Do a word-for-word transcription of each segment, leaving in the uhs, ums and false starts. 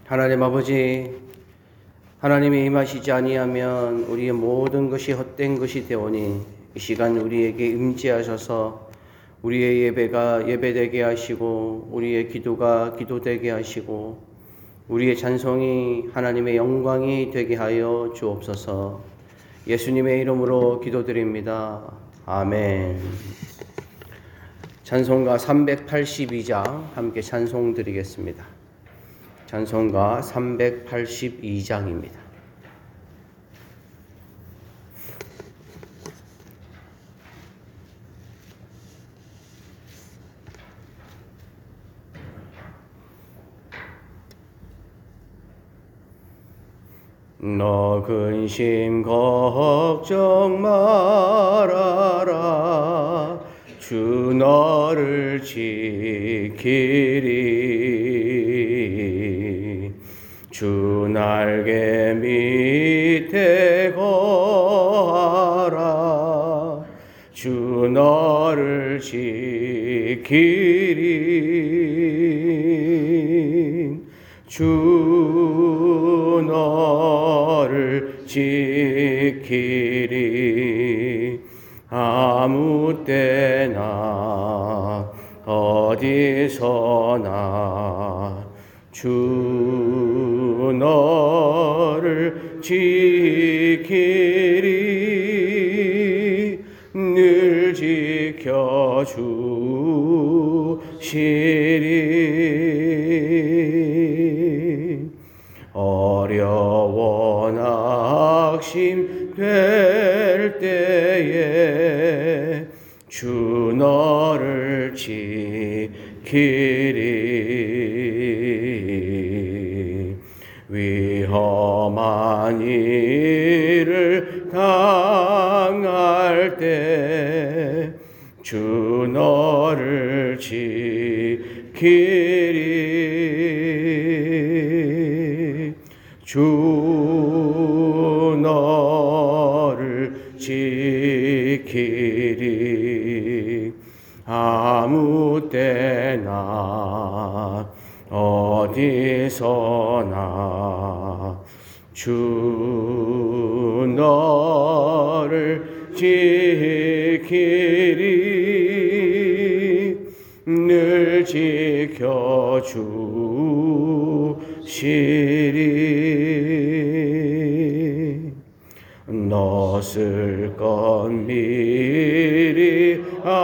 하나님 아버지, 하나님이 임하시지 아니하면 우리의 모든 것이 헛된 것이 되오니 이 시간 우리에게 임재하셔서 우리의 예배가 예배되게 하시고 우리의 기도가 기도되게 하시고 우리의 찬송이 하나님의 영광이 되게 하여 주옵소서. 예수님의 이름으로 기도드립니다. 아멘. 찬송가 삼백팔십이 장 함께 찬송 드리겠습니다. 찬송가 삼백팔십이 장입니다. 너 근심 걱정 말아라. 주 너를 지키리. 주 날개 밑에 거하라. 주 너를 지키리. 주 너를 지키리. 아무 때나 어디서나 주 너를 지키리. 늘 지켜주시리. 어려워 낙심될 때에 주 너를 지키리. 위험한 일을 당할 때 주 너를 지키리. 주 너를 지키리. 아무 때나 어디서나 주 너를 지키리. 늘 지켜주시리. 너 쓸 건 미리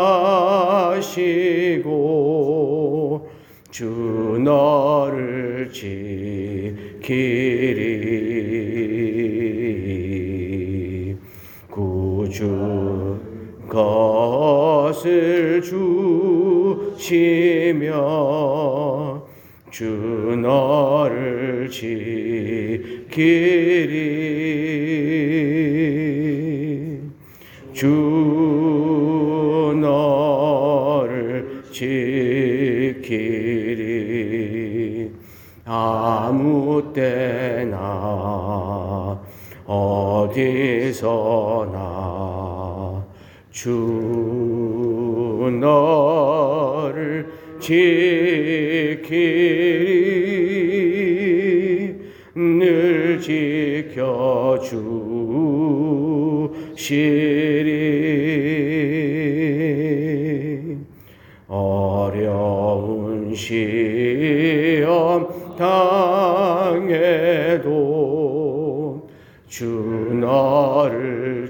아시고 주 너를 지키리. 구주 것을 주시며 주 너를 지키리. 주 너를 지키리. 아무 때나 어디서나 주 너를 지키리. 늘 지켜주시리. 어려운 시험 당해도 주 너를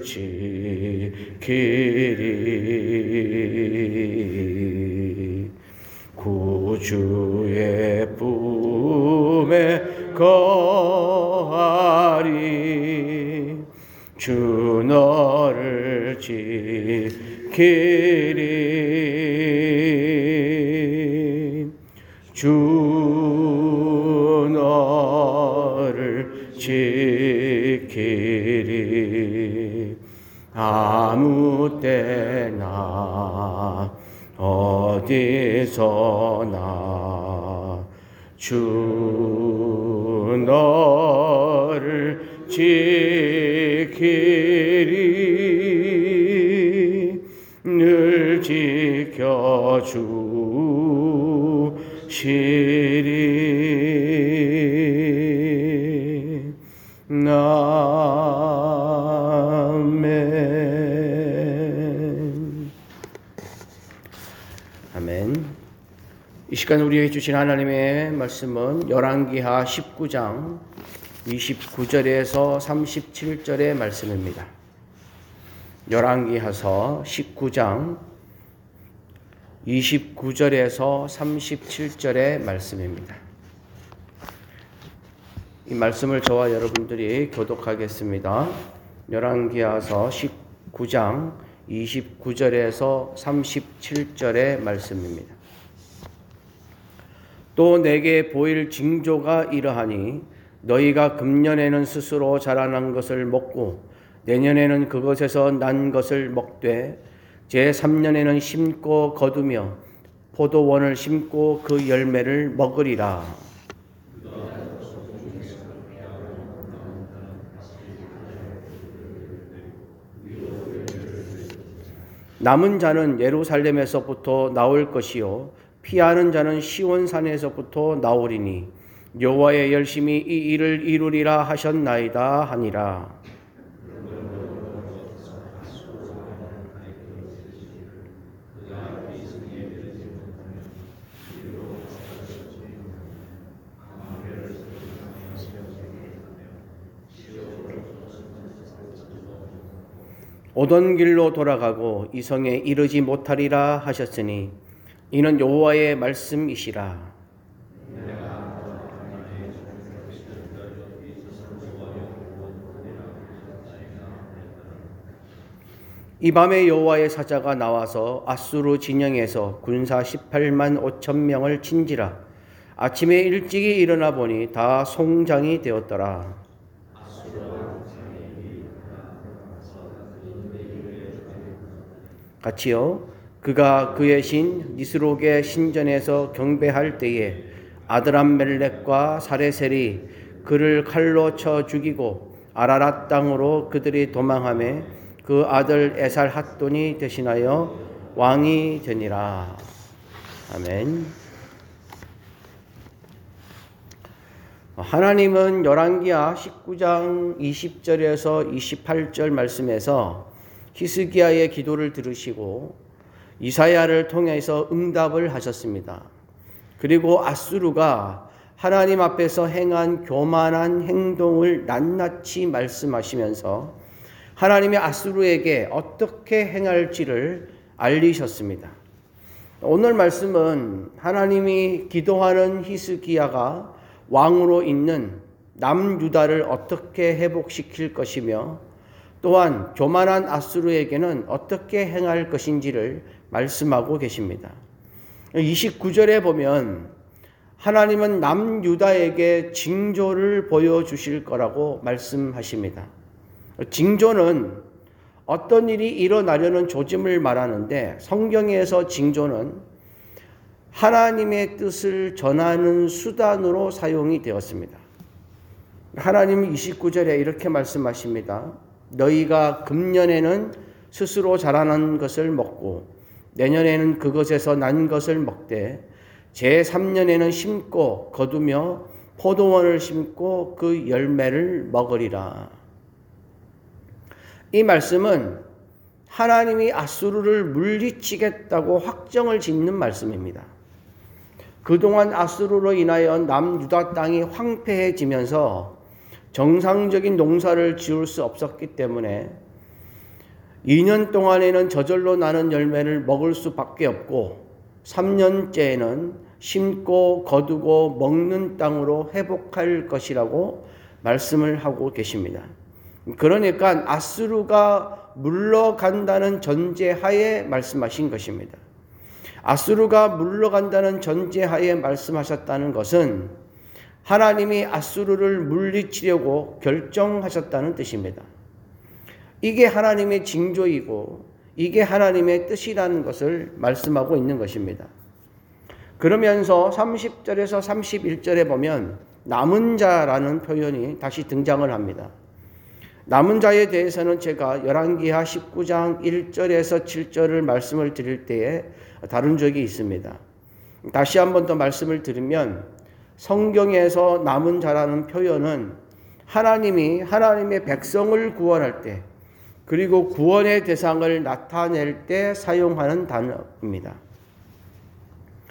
지키리. 구주의 품에 거하리. 주 너를 지키리. 주 너를 지키리. 아무 때나 어디서나 주 너를 지키리. 늘 지켜주시리. 이 시간 우리에게 주신 하나님의 말씀은 열왕기하 십구 장 이십구 절에서 삼십칠 절의 말씀입니다. 열왕기하서 십구 장 이십구 절에서 삼십칠 절의 말씀입니다. 이 말씀을 저와 여러분들이 교독하겠습니다. 열왕기하서 십구 장 이십구 절에서 삼십칠 절의 말씀입니다. 또 내게 보일 징조가 이러하니 너희가 금년에는 스스로 자라난 것을 먹고 내년에는 그것에서 난 것을 먹되 제삼 년에는 심고 거두며 포도원을 심고 그 열매를 먹으리라. 남은 자는 예루살렘에서부터 나올 것이요 피하는 자는 시온산에서부터 나오리니 여호와의 열심히 이 일을 이루리라 하셨나이다 하니라. 오던 길로 돌아가고 이 성에 이르지 못하리라 하셨으니 이는 여호와의 말씀이시라. 이 밤에 여호와의 사자가 나와서 아수르 진영에서 군사 십팔만 오천 명을 친지라. 아침에 일찍이 일어나 보니 다 송장이 되었더라. 같이요. 그가 그의 신 니스록의 신전에서 경배할 때에 아드람멜렉과 사레셀이 그를 칼로 쳐 죽이고 아라랏 땅으로 그들이 도망하매 그 아들 에살핫돈이 대신하여 왕이 되니라. 아멘. 하나님은 열왕기하 십구 장 이십 절에서 이십팔 절 말씀에서 히스기야의 기도를 들으시고 이사야를 통해서 응답을 하셨습니다. 그리고 아수르가 하나님 앞에서 행한 교만한 행동을 낱낱이 말씀하시면서 하나님의 아수르에게 어떻게 행할지를 알리셨습니다. 오늘 말씀은 하나님이 기도하는 히스기야가 왕으로 있는 남유다를 어떻게 회복시킬 것이며 또한 교만한 아수르에게는 어떻게 행할 것인지를 말씀하고 계십니다. 이십구 절에 보면 하나님은 남유다에게 징조를 보여주실 거라고 말씀하십니다. 징조는 어떤 일이 일어나려는 조짐을 말하는데 성경에서 징조는 하나님의 뜻을 전하는 수단으로 사용이 되었습니다. 하나님은 이십구 절에 이렇게 말씀하십니다. 너희가 금년에는 스스로 자라난 것을 먹고 내년에는 그것에서 난 것을 먹되 제삼 년에는 심고 거두며 포도원을 심고 그 열매를 먹으리라. 이 말씀은 하나님이 아수르를 물리치겠다고 확정을 짓는 말씀입니다. 그동안 아수르로 인하여 남유다 땅이 황폐해지면서 정상적인 농사를 지을 수 없었기 때문에 이 년 동안에는 저절로 나는 열매를 먹을 수밖에 없고 삼 년째에는 심고 거두고 먹는 땅으로 회복할 것이라고 말씀을 하고 계십니다. 그러니까 아수르가 물러간다는 전제하에 말씀하신 것입니다. 아수르가 물러간다는 전제하에 말씀하셨다는 것은 하나님이 아수르를 물리치려고 결정하셨다는 뜻입니다. 이게 하나님의 징조이고 이게 하나님의 뜻이라는 것을 말씀하고 있는 것입니다. 그러면서 삼십 절에서 삼십일 절에 보면 남은 자라는 표현이 다시 등장을 합니다. 남은 자에 대해서는 제가 열왕기하 십구 장 일 절에서 칠 절을 말씀을 드릴 때에 다룬 적이 있습니다. 다시 한 번 더 말씀을 드리면 성경에서 남은 자라는 표현은 하나님이 하나님의 백성을 구원할 때 그리고 구원의 대상을 나타낼 때 사용하는 단어입니다.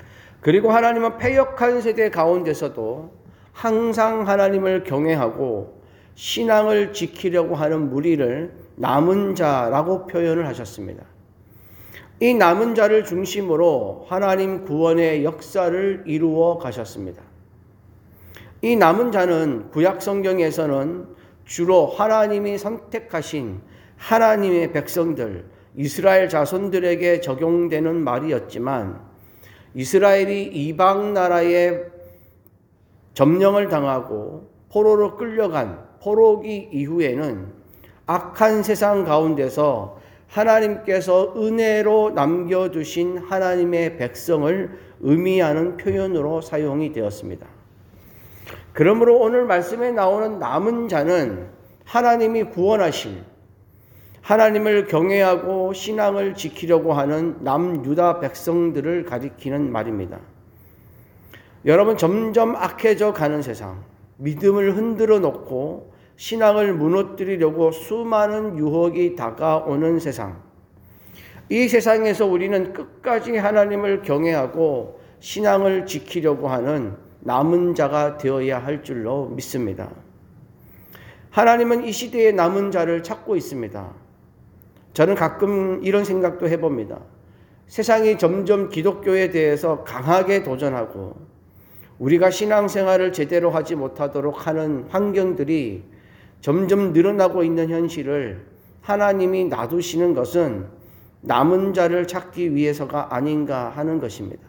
그리고 하나님은 패역한 세대 가운데서도 항상 하나님을 경외하고 신앙을 지키려고 하는 무리를 남은 자라고 표현을 하셨습니다. 이 남은 자를 중심으로 하나님 구원의 역사를 이루어 가셨습니다. 이 남은 자는 구약 성경에서는 주로 하나님이 선택하신 하나님의 백성들, 이스라엘 자손들에게 적용되는 말이었지만 이스라엘이 이방 나라의 점령을 당하고 포로로 끌려간 포로기 이후에는 악한 세상 가운데서 하나님께서 은혜로 남겨두신 하나님의 백성을 의미하는 표현으로 사용이 되었습니다. 그러므로 오늘 말씀에 나오는 남은 자는 하나님이 구원하신, 하나님을 경외하고 신앙을 지키려고 하는 남유다 백성들을 가리키는 말입니다. 여러분, 점점 악해져 가는 세상, 믿음을 흔들어 놓고 신앙을 무너뜨리려고 수많은 유혹이 다가오는 세상, 이 세상에서 우리는 끝까지 하나님을 경외하고 신앙을 지키려고 하는 남은 자가 되어야 할 줄로 믿습니다. 하나님은 이 시대에 남은 자를 찾고 있습니다. 저는 가끔 이런 생각도 해봅니다. 세상이 점점 기독교에 대해서 강하게 도전하고 우리가 신앙생활을 제대로 하지 못하도록 하는 환경들이 점점 늘어나고 있는 현실을 하나님이 놔두시는 것은 남은 자를 찾기 위해서가 아닌가 하는 것입니다.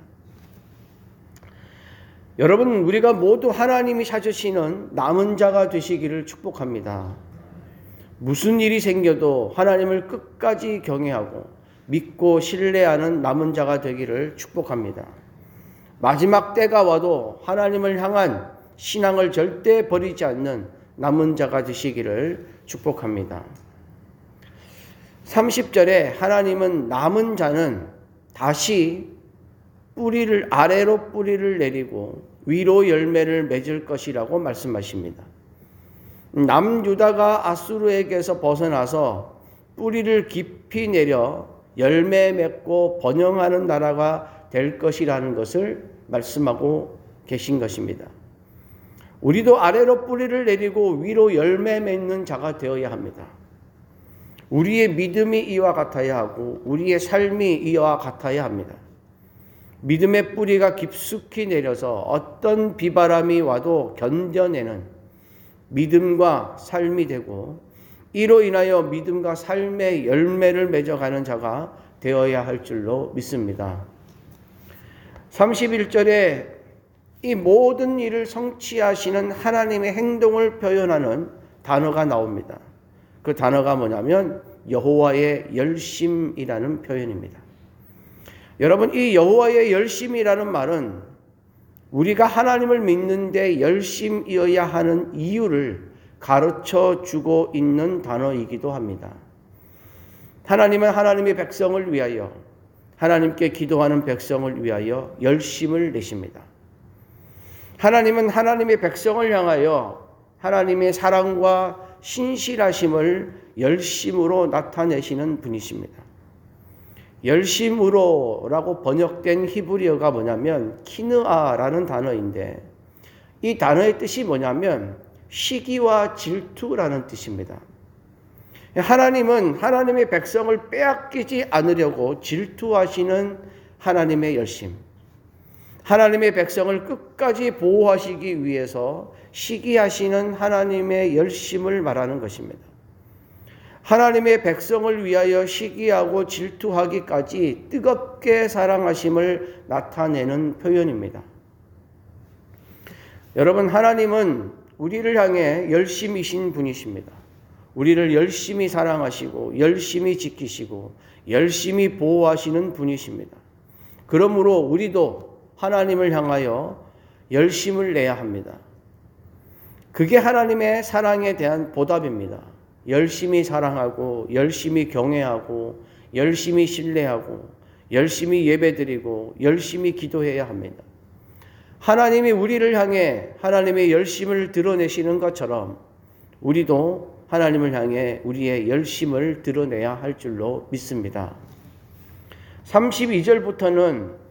여러분, 우리가 모두 하나님이 찾으시는 남은 자가 되시기를 축복합니다. 무슨 일이 생겨도 하나님을 끝까지 경외하고 믿고 신뢰하는 남은 자가 되기를 축복합니다. 마지막 때가 와도 하나님을 향한 신앙을 절대 버리지 않는 남은 자가 되시기를 축복합니다. 삼십 절에 하나님은 남은 자는 다시 뿌리를 아래로 뿌리를 내리고 위로 열매를 맺을 것이라고 말씀하십니다. 남유다가 아수르에게서 벗어나서 뿌리를 깊이 내려 열매 맺고 번영하는 나라가 될 것이라는 것을 말씀하고 계신 것입니다. 우리도 아래로 뿌리를 내리고 위로 열매 맺는 자가 되어야 합니다. 우리의 믿음이 이와 같아야 하고 우리의 삶이 이와 같아야 합니다. 믿음의 뿌리가 깊숙이 내려서 어떤 비바람이 와도 견뎌내는 믿음과 삶이 되고 이로 인하여 믿음과 삶의 열매를 맺어가는 자가 되어야 할 줄로 믿습니다. 삼십일 절에 이 모든 일을 성취하시는 하나님의 행동을 표현하는 단어가 나옵니다. 그 단어가 뭐냐면 여호와의 열심이라는 표현입니다. 여러분, 이 여호와의 열심이라는 말은 우리가 하나님을 믿는데 열심이어야 하는 이유를 가르쳐 주고 있는 단어이기도 합니다. 하나님은 하나님의 백성을 위하여, 하나님께 기도하는 백성을 위하여 열심을 내십니다. 하나님은 하나님의 백성을 향하여 하나님의 사랑과 신실하심을 열심으로 나타내시는 분이십니다. 열심으로라고 번역된 히브리어가 뭐냐면 키느아라는 단어인데 이 단어의 뜻이 뭐냐면 시기와 질투라는 뜻입니다. 하나님은 하나님의 백성을 빼앗기지 않으려고 질투하시는 하나님의 열심, 하나님의 백성을 끝까지 보호하시기 위해서 시기하시는 하나님의 열심을 말하는 것입니다. 하나님의 백성을 위하여 시기하고 질투하기까지 뜨겁게 사랑하심을 나타내는 표현입니다. 여러분, 하나님은 우리를 향해 열심이신 분이십니다. 우리를 열심히 사랑하시고 열심히 지키시고 열심히 보호하시는 분이십니다. 그러므로 우리도 하나님을 향하여 열심을 내야 합니다. 그게 하나님의 사랑에 대한 보답입니다. 열심히 사랑하고 열심히 경외하고 열심히 신뢰하고 열심히 예배드리고 열심히 기도해야 합니다. 하나님이 우리를 향해 하나님의 열심을 드러내시는 것처럼 우리도 하나님을 향해 우리의 열심을 드러내야 할 줄로 믿습니다. 삼십이 절부터는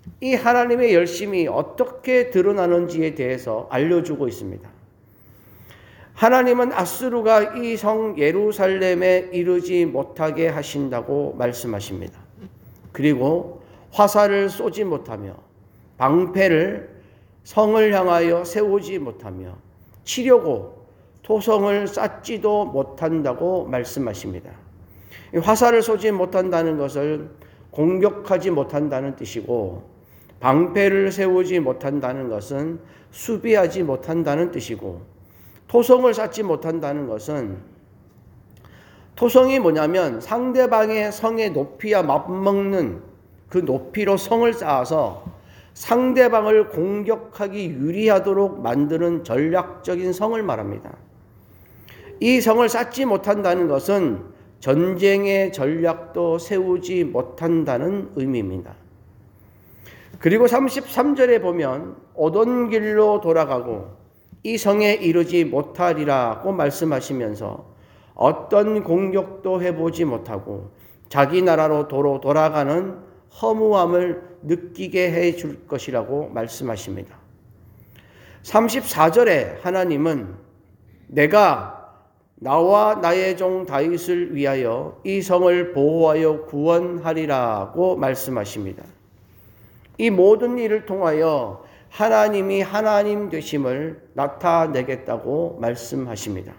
이 하나님의 열심이 어떻게 드러나는지에 대해서 알려주고 있습니다. 하나님은 아수르가 이 성 예루살렘에 이르지 못하게 하신다고 말씀하십니다. 그리고 화살을 쏘지 못하며 방패를 성을 향하여 세우지 못하며 치려고 토성을 쌓지도 못한다고 말씀하십니다. 화살을 쏘지 못한다는 것을 공격하지 못한다는 뜻이고, 방패를 세우지 못한다는 것은 수비하지 못한다는 뜻이고, 토성을 쌓지 못한다는 것은, 토성이 뭐냐면 상대방의 성의 높이와 맞먹는 그 높이로 성을 쌓아서 상대방을 공격하기 유리하도록 만드는 전략적인 성을 말합니다. 이 성을 쌓지 못한다는 것은 전쟁의 전략도 세우지 못한다는 의미입니다. 그리고 삼십삼 절에 보면 오던 길로 돌아가고 이 성에 이르지 못하리라고 말씀하시면서 어떤 공격도 해보지 못하고 자기 나라로 도로 돌아가는 허무함을 느끼게 해줄 것이라고 말씀하십니다. 삼십사 절에 하나님은 내가 나와 나의 종 다윗을 위하여 이 성을 보호하여 구원하리라고 말씀하십니다. 이 모든 일을 통하여 하나님이 하나님 되심을 나타내겠다고 말씀하십니다.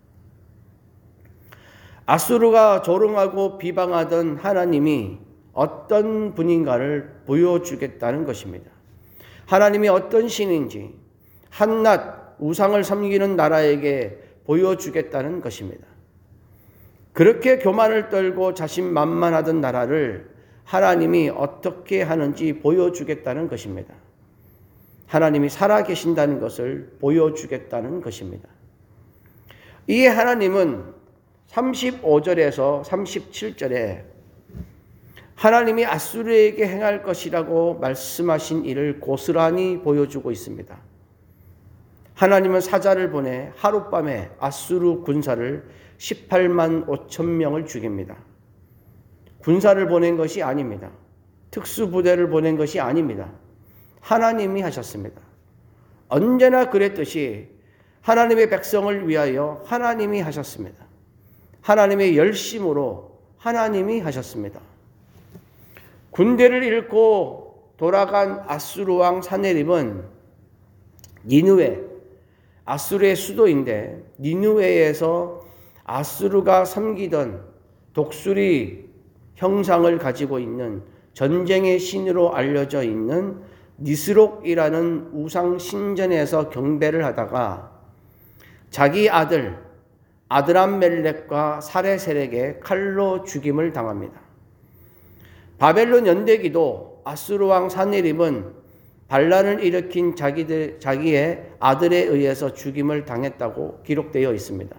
아수르가 조롱하고 비방하던 하나님이 어떤 분인가를 보여주겠다는 것입니다. 하나님이 어떤 신인지 한낱 우상을 섬기는 나라에게 보여주겠다는 것입니다. 그렇게 교만을 떨고 자신만만하던 나라를 하나님이 어떻게 하는지 보여주겠다는 것입니다. 하나님이 살아계신다는 것을 보여주겠다는 것입니다. 이 하나님은 삼십오 절에서 삼십칠 절에 하나님이 아수르에게 행할 것이라고 말씀하신 일을 고스란히 보여주고 있습니다. 하나님은 사자를 보내 하룻밤에 아수르 군사를 십팔만 오천 명을 죽입니다. 군사를 보낸 것이 아닙니다. 특수부대를 보낸 것이 아닙니다. 하나님이 하셨습니다. 언제나 그랬듯이 하나님의 백성을 위하여 하나님이 하셨습니다. 하나님의 열심으로 하나님이 하셨습니다. 군대를 잃고 돌아간 아수르 왕 사네립은 니느웨, 아수르의 수도인데 니느웨에서 아수르가 섬기던 독수리 형상을 가지고 있는 전쟁의 신으로 알려져 있는 니스록이라는 우상 신전에서 경배를 하다가 자기 아들 아드람멜렉과 사레셀에게 칼로 죽임을 당합니다. 바벨론 연대기도 아수르 왕 사네립은 반란을 일으킨 자기들, 자기의 아들에 의해서 죽임을 당했다고 기록되어 있습니다.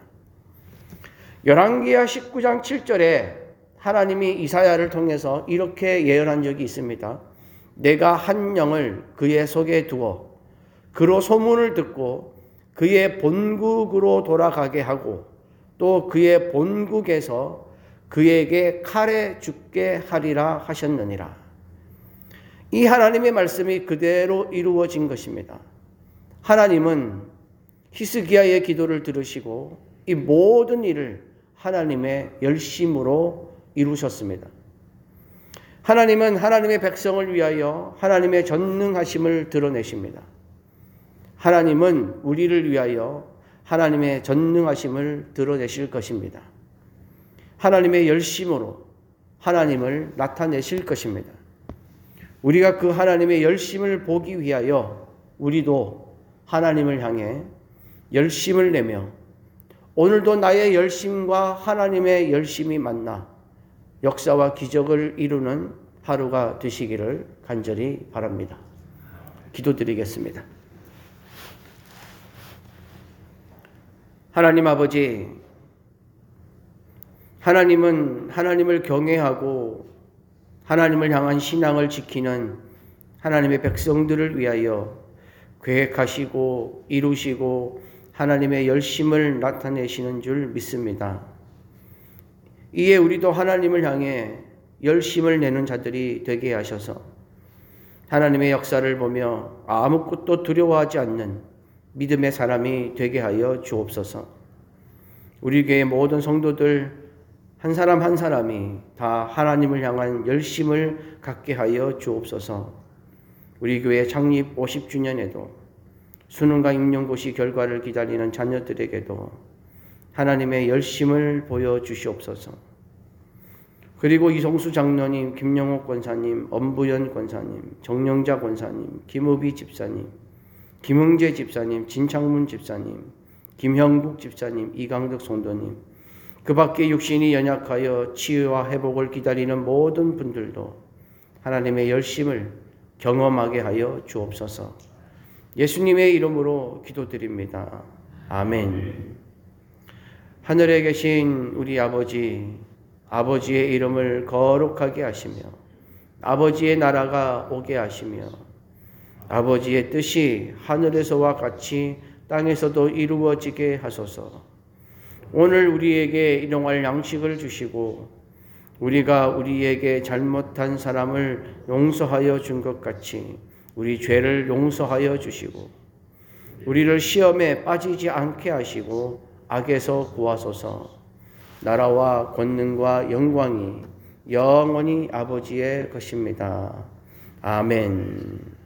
열왕기하 십구 장 칠 절에 하나님이 이사야를 통해서 이렇게 예언한 적이 있습니다. 내가 한 영을 그의 속에 두어 그로 소문을 듣고 그의 본국으로 돌아가게 하고 또 그의 본국에서 그에게 칼에 죽게 하리라 하셨느니라. 이 하나님의 말씀이 그대로 이루어진 것입니다. 하나님은 히스기야의 기도를 들으시고 이 모든 일을 하나님의 열심으로 이루셨습니다. 하나님은 하나님의 백성을 위하여 하나님의 전능하심을 드러내십니다. 하나님은 우리를 위하여 하나님의 전능하심을 드러내실 것입니다. 하나님의 열심으로 하나님을 나타내실 것입니다. 우리가 그 하나님의 열심을 보기 위하여 우리도 하나님을 향해 열심을 내며 오늘도 나의 열심과 하나님의 열심이 만나 역사와 기적을 이루는 하루가 되시기를 간절히 바랍니다. 기도드리겠습니다. 하나님 아버지, 하나님은 하나님을 경외하고 하나님을 향한 신앙을 지키는 하나님의 백성들을 위하여 계획하시고 이루시고 하나님의 열심을 나타내시는 줄 믿습니다. 이에 우리도 하나님을 향해 열심을 내는 자들이 되게 하셔서 하나님의 역사를 보며 아무것도 두려워하지 않는 믿음의 사람이 되게 하여 주옵소서. 우리 교회 모든 성도들 한 사람 한 사람이 다 하나님을 향한 열심을 갖게 하여 주옵소서. 우리 교회 창립 오십 주년에도 수능과 임용고시 결과를 기다리는 자녀들에게도 하나님의 열심을 보여주시옵소서. 그리고 이성수 장로님, 김영옥 권사님, 엄부연 권사님, 정영자 권사님, 김우비 집사님, 김흥재 집사님, 진창문 집사님, 김형국 집사님, 이강덕 성도님, 그 밖에 육신이 연약하여 치유와 회복을 기다리는 모든 분들도 하나님의 열심을 경험하게 하여 주옵소서. 예수님의 이름으로 기도드립니다. 아멘. 하늘에 계신 우리 아버지, 아버지의 이름을 거룩하게 하시며 아버지의 나라가 오게 하시며 아버지의 뜻이 하늘에서와 같이 땅에서도 이루어지게 하소서. 오늘 우리에게 일용할 양식을 주시고 우리가 우리에게 잘못한 사람을 용서하여 준 것 같이 우리 죄를 용서하여 주시고 우리를 시험에 빠지지 않게 하시고 악에서 구하소서. 나라와 권능과 영광이 영원히 아버지의 것입니다. 아멘.